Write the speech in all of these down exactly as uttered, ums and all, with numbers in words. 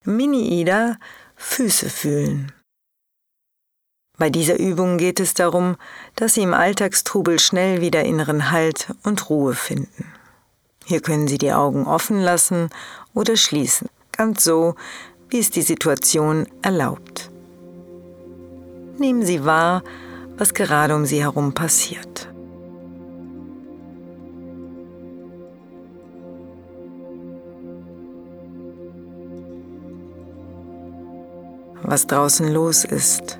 Mini-Ida, Füße fühlen. Bei dieser Übung geht es darum, dass Sie im Alltagstrubel schnell wieder inneren Halt und Ruhe finden. Hier können Sie die Augen offen lassen oder schließen, ganz so, wie es die Situation erlaubt. Nehmen Sie wahr, was gerade um Sie herum passiert. Was draußen los ist.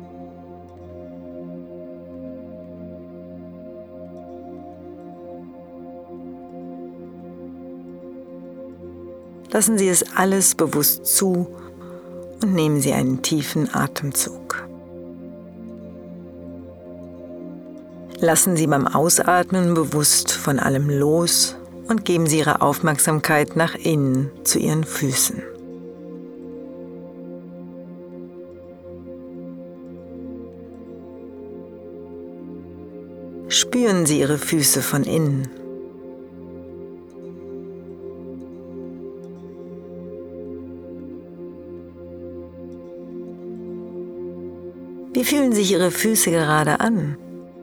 Lassen Sie es alles bewusst zu und nehmen Sie einen tiefen Atemzug. Lassen Sie beim Ausatmen bewusst von allem los und geben Sie Ihre Aufmerksamkeit nach innen zu Ihren Füßen. Spüren Sie Ihre Füße von innen. Wie fühlen sich Ihre Füße gerade an?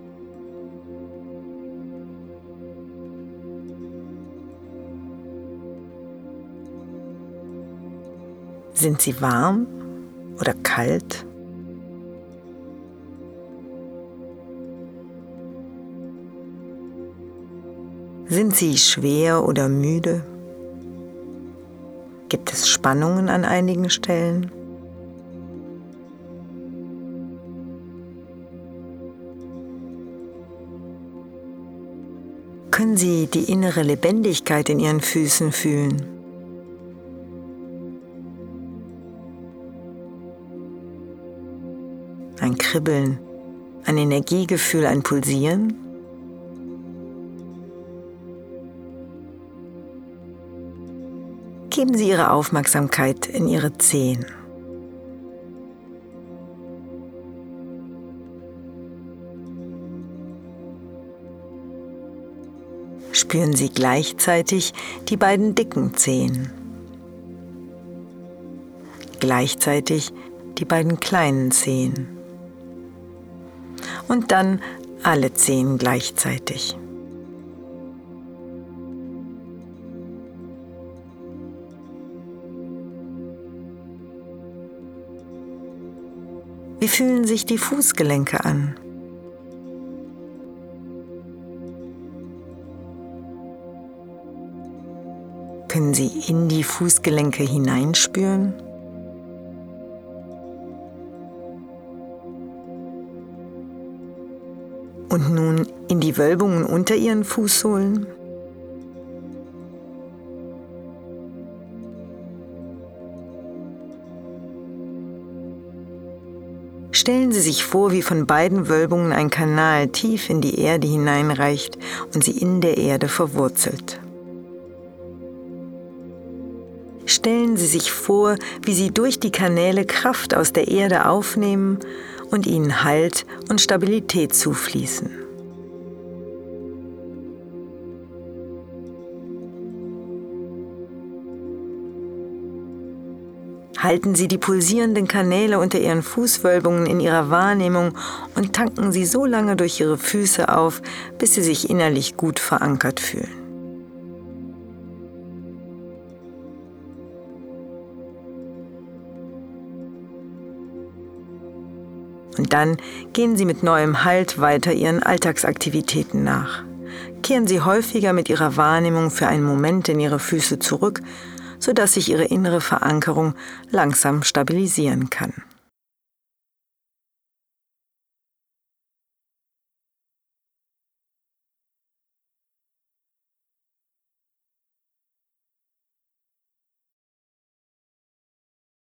Sind sie warm oder kalt? Sind sie schwer oder müde? Gibt es Spannungen an einigen Stellen? Können Sie die innere Lebendigkeit in Ihren Füßen fühlen? Ein Kribbeln, ein Energiegefühl, ein Pulsieren? Geben Sie Ihre Aufmerksamkeit in Ihre Zehen. Spüren Sie gleichzeitig die beiden dicken Zehen, gleichzeitig die beiden kleinen Zehen und dann alle Zehen gleichzeitig. Wie fühlen sich die Fußgelenke an? Können Sie in die Fußgelenke hineinspüren? Und nun in die Wölbungen unter Ihren Fußsohlen? Stellen Sie sich vor, wie von beiden Wölbungen ein Kanal tief in die Erde hineinreicht und sie in der Erde verwurzelt. Stellen Sie sich vor, wie Sie durch die Kanäle Kraft aus der Erde aufnehmen und ihnen Halt und Stabilität zufließen. Halten Sie die pulsierenden Kanäle unter Ihren Fußwölbungen in Ihrer Wahrnehmung und tanken Sie so lange durch Ihre Füße auf, bis Sie sich innerlich gut verankert fühlen. Und dann gehen Sie mit neuem Halt weiter Ihren Alltagsaktivitäten nach. Kehren Sie häufiger mit Ihrer Wahrnehmung für einen Moment in Ihre Füße zurück, sodass sich Ihre innere Verankerung langsam stabilisieren kann.